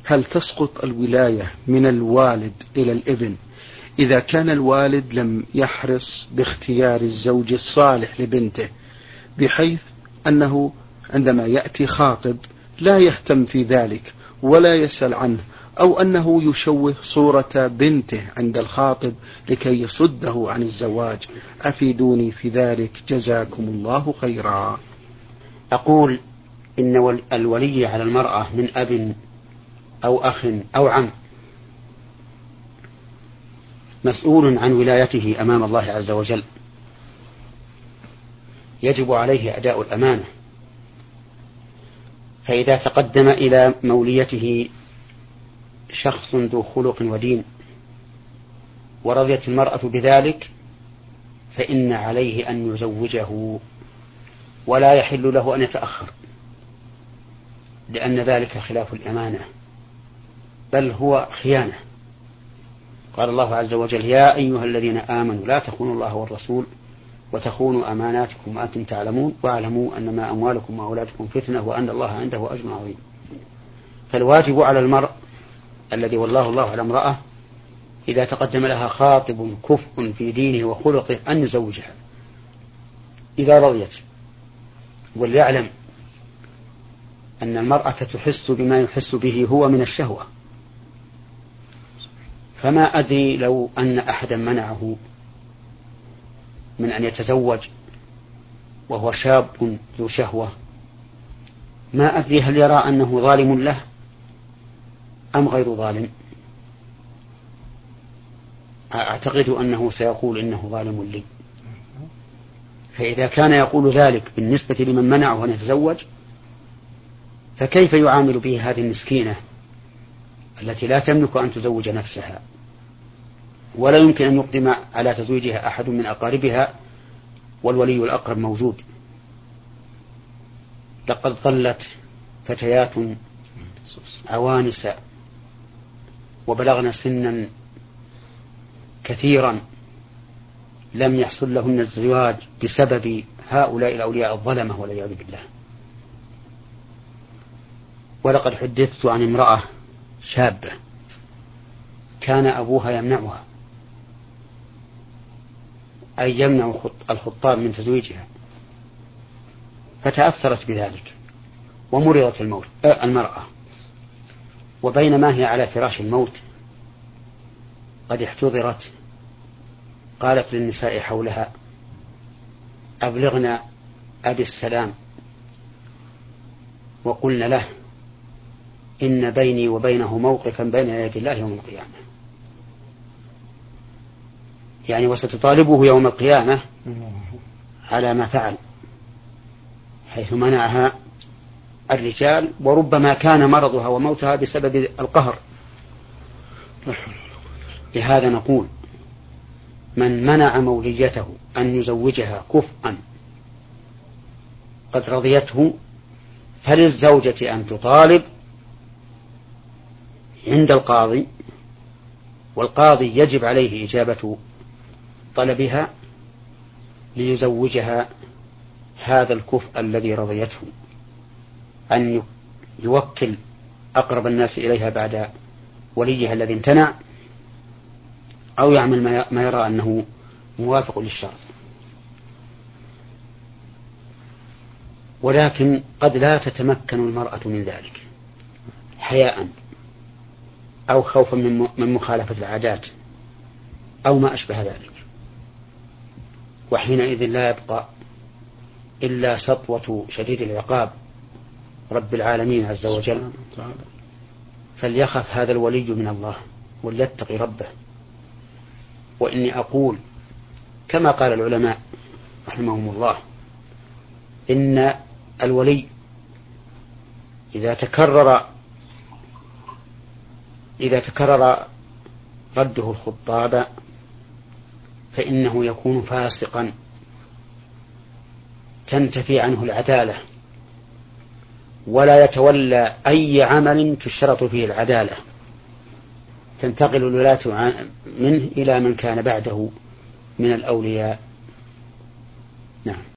هل تسقط الولاية من الوالد إلى الابن إذا كان الوالد لم يحرص باختيار الزوج الصالح لبنته، بحيث أنه عندما يأتي خاطب لا يهتم في ذلك ولا يسأل عنه، أو أنه يشوه صورة بنته عند الخاطب لكي يصده عن الزواج؟ أفيدوني في ذلك جزاكم الله خيرا. أقول إن الولي على المرأة من أب أو أخ أو عم مسؤول عن ولايته أمام الله عز وجل، يجب عليه أداء الأمانة. فإذا تقدم إلى موليته شخص ذو خلق ودين ورضيت المرأة بذلك فإن عليه أن يزوجه، ولا يحل له أن يتأخر، لأن ذلك خلاف الأمانة، بل هو خيانة. قال الله عز وجل: يا أيها الذين آمنوا لا تخونوا الله والرسول وتخونوا أماناتكم وأنتم تعلمون واعلموا أنما أموالكم وأولادكم فتنة وأن الله عنده أجر عظيم. فالواجب على المرء الذي والله الله على امرأة إذا تقدم لها خاطب كفء في دينه وخلقه أن يزوجها إذا رضيت، وليعلم أن المرأة تحس بما يحس به هو من الشهوة. فما أدري لو أن أحدا منعه من أن يتزوج وهو شاب ذو شهوة، ما أدري هل يرى أنه ظالم له أم غير ظالم. أعتقد أنه سيقول إنه ظالم لي. فإذا كان يقول ذلك بالنسبة لمن منعه أن يتزوج، فكيف يعامل به هذه المسكينة التي لا تملك أن تزوج نفسها ولا يمكن أن يقدم على تزويجها أحد من أقاربها والولي الأقرب موجود؟ لقد ظلت فتيات عوانس وبلغن سنا كثيرا لم يحصل لهن الزواج بسبب هؤلاء الأولياء الظلمة والعياذ بالله. ولقد حدثت عن امرأة شابة كان أبوها يمنعها، أي يمنع الخطاب من تزويجها، فتأثرت بذلك ومرضت المرأة، وبينما هي على فراش الموت قد احتضرت قالت للنساء حولها: أبلغنا أبي السلام وقلنا له إن بيني وبينه موقفا بين يدي الله يوم القيامة. يعني وستطالبه يوم القيامة على ما فعل، حيث منعها الرجال، وربما كان مرضها وموتها بسبب القهر. لهذا نقول: من منع موليته أن يزوجها كفءا قد رضيته فللزوجة أن تطالب عند القاضي، والقاضي يجب عليه إجابة طلبها ليزوجها هذا الكفء الذي رضيته، أن يوكل أقرب الناس إليها بعد وليها الذي امتنع، أو يعمل ما يرى أنه موافق للشرع. ولكن قد لا تتمكن المرأة من ذلك حياء أو خوفا من مخالفة العادات أو ما أشبه ذلك، وحينئذ لا يبقى إلا سطوة شديد العقاب رب العالمين عز وجل. فليخف هذا الولي من الله وليتقي ربه. وإني أقول كما قال العلماء رحمهم الله: إن الولي إذا تكرر رده الخطاب فإنه يكون فاسقا تنتفي عنه العدالة، ولا يتولى أي عمل تشترط فيه العدالة، تنتقل الولاة منه إلى من كان بعده من الأولياء. نعم.